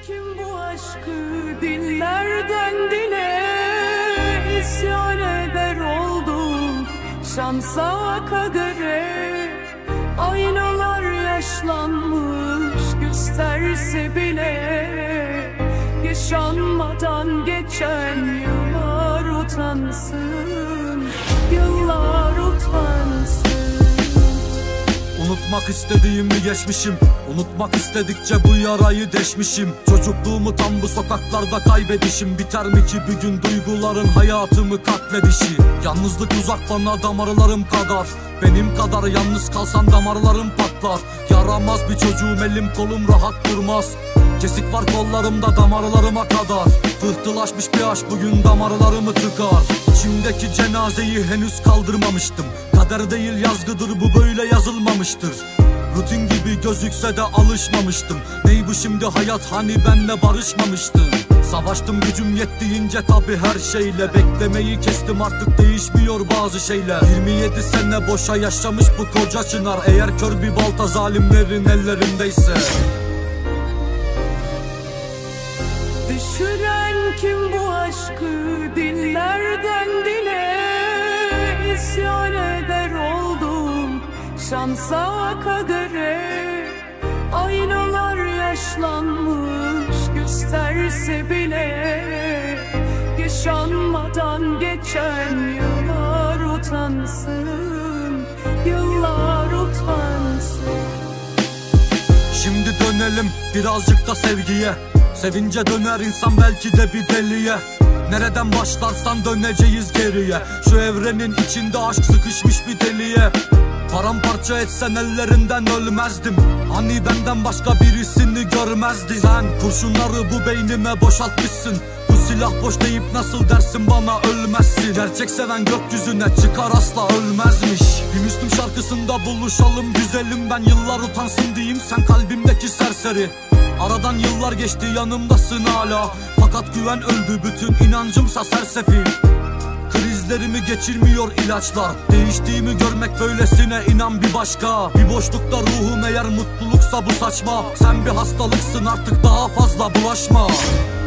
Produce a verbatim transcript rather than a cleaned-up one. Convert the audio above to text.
Kim bu aşkı dillerden dile isyan eder oldum, şansa kadere. Aynalar yaşlanmış gösterse bile, yaşanmadan geçen yıllar utansın, yıllar utansın. Unutmak istediğimi geçmişim, unutmak istedikçe bu yarayı deşmişim. Çocukluğumu tam bu sokaklarda kaybedişim. Biter mi ki bir gün duyguların hayatımı katledişi? Yalnızlık uzak bana damarlarım kadar, benim kadar yalnız kalsan damarlarım patlar. Yaramaz bir çocuğum, elim kolum rahat durmaz. Kesik var kollarımda damarlarıma kadar. Pıhtılaşmış bir aşk bugün damarlarımı tıkar. İçimdeki cenazeyi henüz kaldırmamıştım. Kader değil yazgıdır bu, böyle yazılmamıştır. Rutin gibi gözükse de alışmamıştım. Ney bu şimdi hayat, hani benle barışmamıştın. Savaştım gücüm yettiğince tabi her şeyle. Beklemeyi kestim, artık değişmiyor bazı şeyler. Yirmi yedi sene boşa yaşamış bu koca çınar. Eğer kör bir balta zalimlerin ellerindeyse. Düşüren kim bu aşkı dillerden dile isyan eder oldum, şansa kadere. Aynalar yaşlanmış gösterse bile, yaşanmadan geçen yıllar utansın, yıllar utansın. Şimdi dönelim birazcık da sevgiye. Sevince döner insan belki de bir deliye. Nereden başlarsan döneceğiz geriye. Şu evrenin içinde aşk sıkışmış bir deliye. Paramparça etsen ellerinden ölmezdim. Hani benden başka birisini görmezdin. Sen kurşunları bu beynime boşaltmışsın. Bu silah boş deyip nasıl dersin bana ölmezsin. Gerçek seven gökyüzüne çıkar asla ölmezmiş. Bir Müslüm şarkısında buluşalım güzelim. Ben yıllar utansın diyeyim, sen kalbimdeki serseri. Aradan yıllar geçti yanımdasın hala. Fakat güven öldü, bütün inancımsa sersefil. Krizlerimi geçirmiyor ilaçlar. Değiştiğimi görmek böylesine inan bir başka. Bir boşlukta ruhum eğer mutluluksa bu saçma. Sen bir hastalıksın artık daha fazla bulaşma.